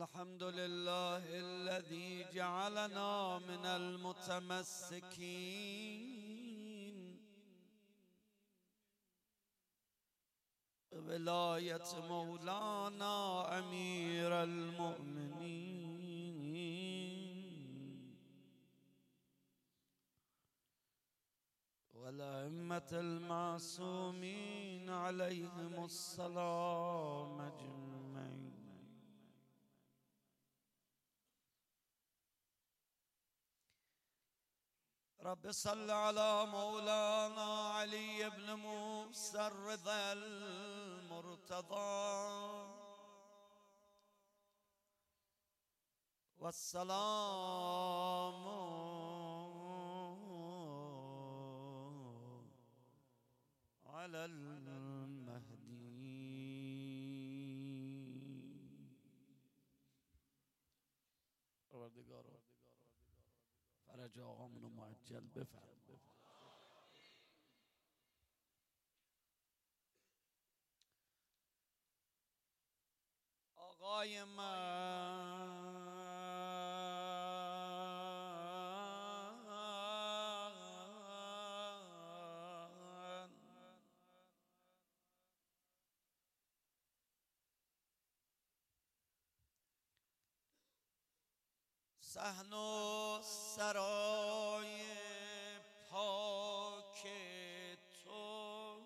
الحمد لله الذي جعلنا من المتمسكين بولاية مولانا أمير المؤمنين والأئمة المعصومين عليهم السلام أجمعين. رب صل على مولانا علي بن موسى الرضا المرتضى والسلام على المهدي. فرج آقامون معجل بفرما. آقای من صحن و سرای پاک تو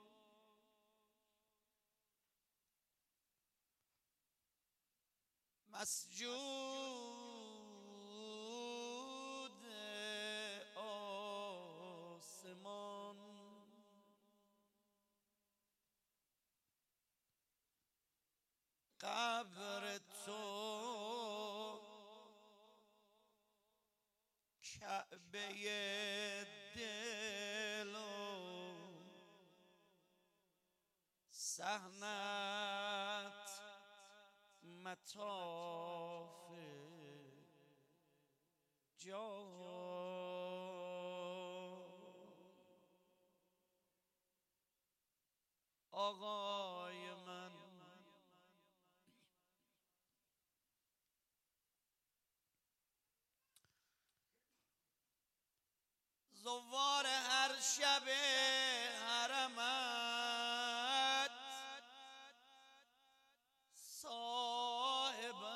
مسجود آسمان قبر تو کعبه دل و صحنت مطاف جان. آقای من زوار هر شب حرمت صاحب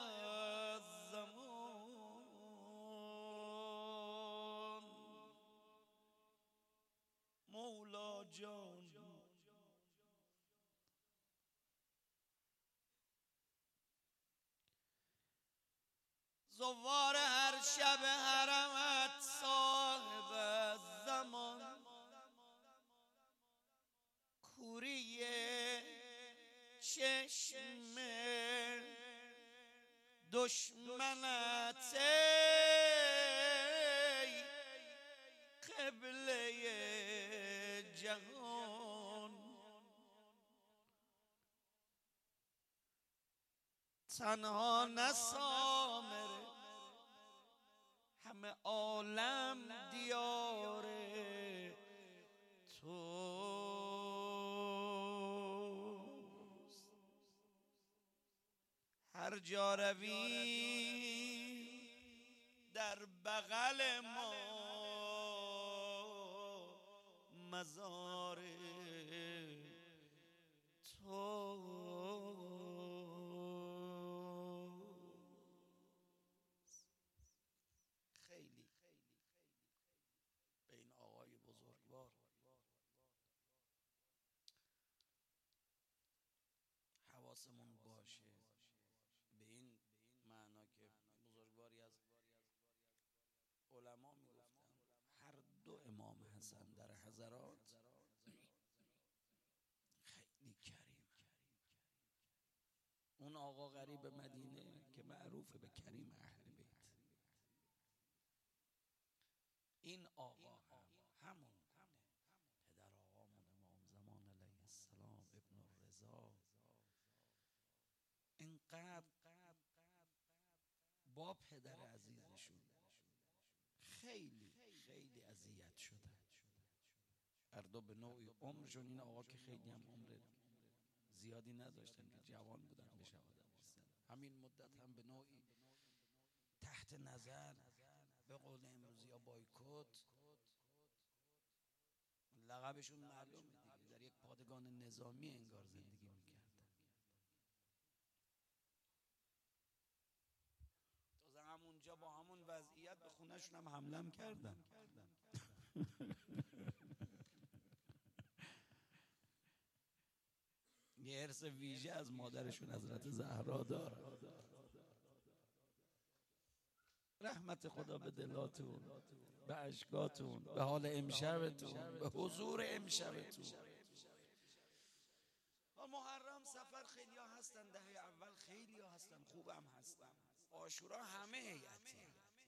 الزمان مولا جان زوار هر شب حرمت صاحب الزمان کوری چشم دشمنت ای قبله جهان تنها نسامره همه عالم دیار توست. هر جا روی در بغل ما مزار تو. خیلی به این آقای بزرگوار حواسمون باشه، به این معنا که بزرگواری از علما میگفتن هر دو امام حسن در حضرات خیلی کریم. اون آقا غریب مدینه که معروفه به کریم اهل بیت، این آقا همون پدر آقامون امام زمان علیه السلام ابن الرضا اینقدر با پدر عزیزشون خیلی اذیت شدن. هر دو به نوعی عمرشون، این آقا که خیلی هم عمر زیادی نداشتن که جوان بودن به شهادت رسیدن، همین مدت هم به نوعی تحت نظر، به قول امروزی یا بایکوت، لقبشون معلومه دیگه، در یک پادگان نظامی انگار زندگی میکردن. تازه همونجا با همون وضعیت به خونهشون هم حمله کردن. یه ارث ویژه از مادرشون حضرت زهرا داره. رحمت خدا به دلاتون، به اشکاتون، به حال امشبتون، به حضور امشبتون. محرم سفر خیلی ها هستن، دهه اول خیلی ها هستن، خوبم هستن. عاشورا همه هیئتی،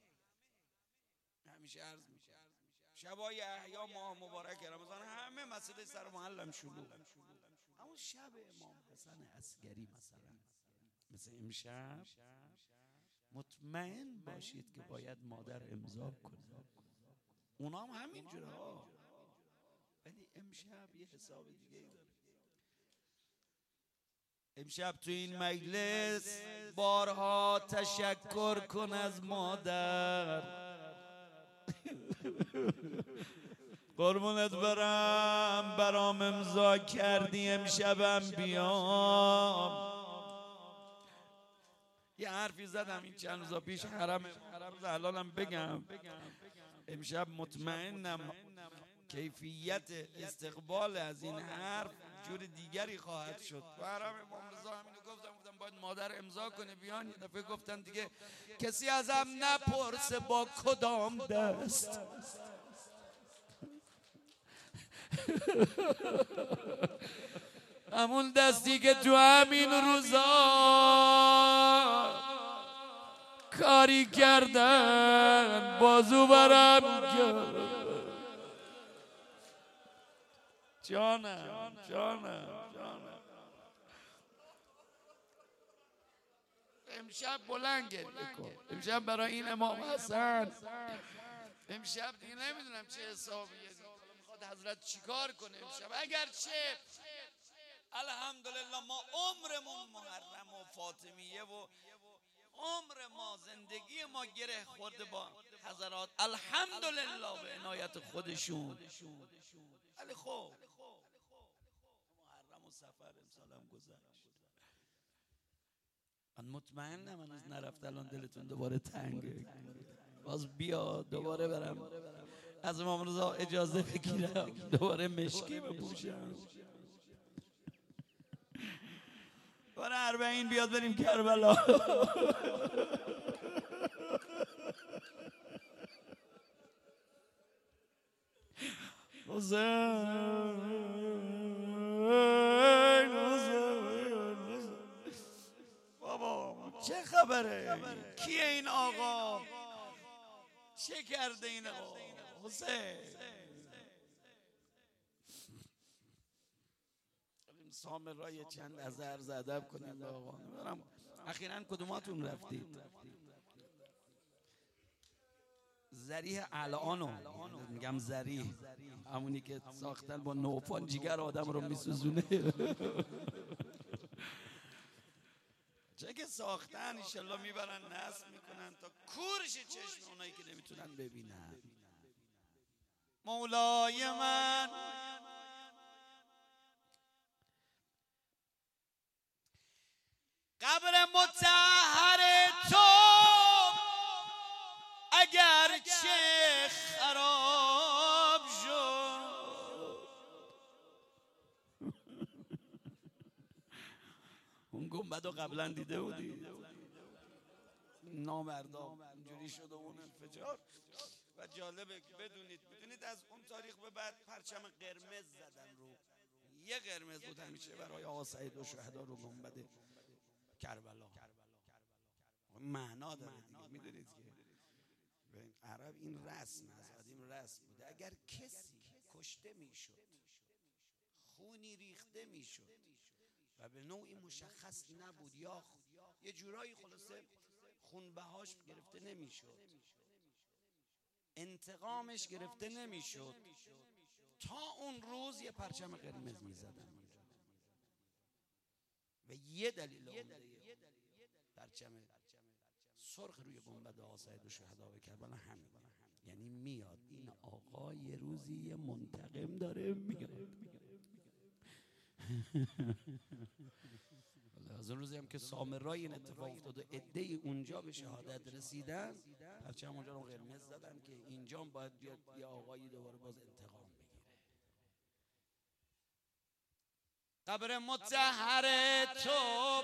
همیشه عرض میشه شبای احیا ماه مبارک رمضان همه مسجد سر محلم شلوغ. اما شب امام حسن عسکری مثل امشب مطمئن باشید که باید مادر امضا کنه. اونا هم همینجوره ها، ولی امشب یه حساب دیگه ای داره. امشب تو این مجلس بارها تشکر کن از مادر. قربونت برام امضا کردی امشبم بیام. یه حرفی زدم این چند روزا پیش، حرم الانم بگم. امشب مطمئنم کیفیت استقبال از این حرف جور دیگری خواهد شد. و حرم امام رضا همینو گفتم باید مادر امضا کنه بیان. یه دفعه گفتن دیگه کسی ازم نپرسه با کدام دست. همون دستی که تو همین روزا کاری کردن بازو برم کرد. جانم امشب بلند گریه کن. امشب برای این امام حسن، امشب دیگه نمیدونم چه حسابیه، میخواد حضرت چیکار کنه امشب. اگرچه الحمدلله ما عمرمون محرم و فاطمیه و عمر ما، زندگی ما گره خورده با حضرات، الحمدلله به عنایت خودشون. ولی خب محرم و سفر امسالم گذشت. من مطمئنم هنوز نرفت. الان دلتون دوباره تنگه، باز بیا دوباره برم از امام رضا اجازه بگیرم دوباره مشکی بپوشم. برای اربعین بیاد بریم کربلا. بابا چه خبره؟ کیه این آقا؟ چه کرده این آقا؟ حسین سامر را یه چند از عرض ادب کنیم به آقا. نمیدونم اخیراً کدوماتون رفتید زریح الانو، میگم زریح همونی که ساختن با نوفان جیگر آدم رو میسوزونه. چه که ساختن انشالله میبرن نصب میکنن تا کورش چشم اونایی که نمیتونن ببینن. مولای من قبر مطهر تو اگر چه خراب شد، اون گنبد رو قبلا دیده بودی؟ نامردام اینجوری شد و اون انفجار. و جالبه بدونید از اون تاریخ به بعد پرچم قرمز زدن رو. یه قرمز بود همیشه برای آقا سعید و شهدا رو گنبد کربلا. معنا داره دیگه. میدونید که عرب این رسم از قدیم رسم بوده. اگر کسی کشته میشد، خونی ریخته میشد و به نوعی مشخص نبود یا یه جورایی خلاصه خونبهاش گرفته نمیشد، انتقامش گرفته نمیشد، تا اون روز یه پرچم قرمز میزدن. و یه دلیل عمده سرخ روی گنبد آقا سید الشهدا به کربلا همین. یعنی میاد این آقا یه روزی یه منتقم داره میاد. از اون روزی هم که سامرای این اتفاق افتاد و عده‌ای اونجا به شهادت رسیدن، پرچم اونجا رو قرمز زدن که اینجا باید بیاد یه آقایی دوباره باز انتقام بگیره. قبر مطهر تو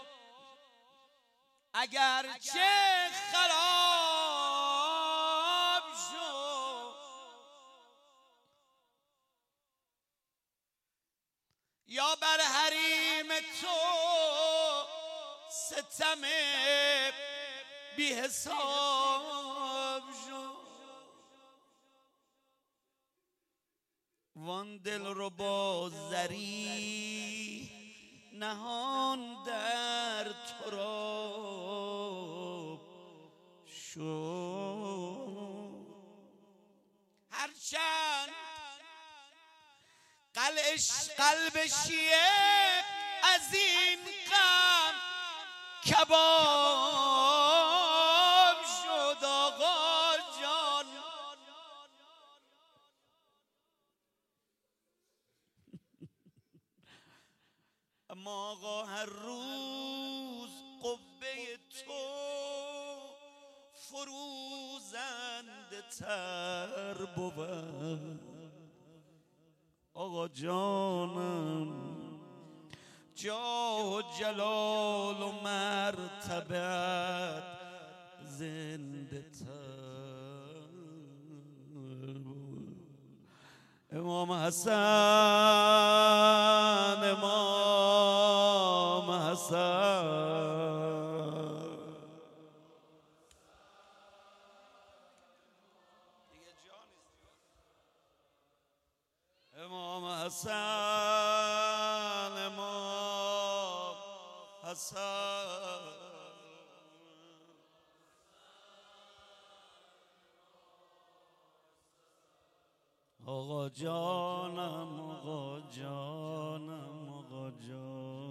اگر چه خراب شد، یا بر حریم تو ستم بی حساب شد، وان دل رو با زری نهان در تراب شد. هرچند قلب شیعه از این غم کباب شد آقا جان، اما آقا هر روز قبه تو فروزنده تر بود. آقا جانم جاه و جلال و مرتبت زنده تر بود. امام حسن، امام حسن، امام حسن، امام حسن، آقا جانم، آقا جانم، آقا جانم.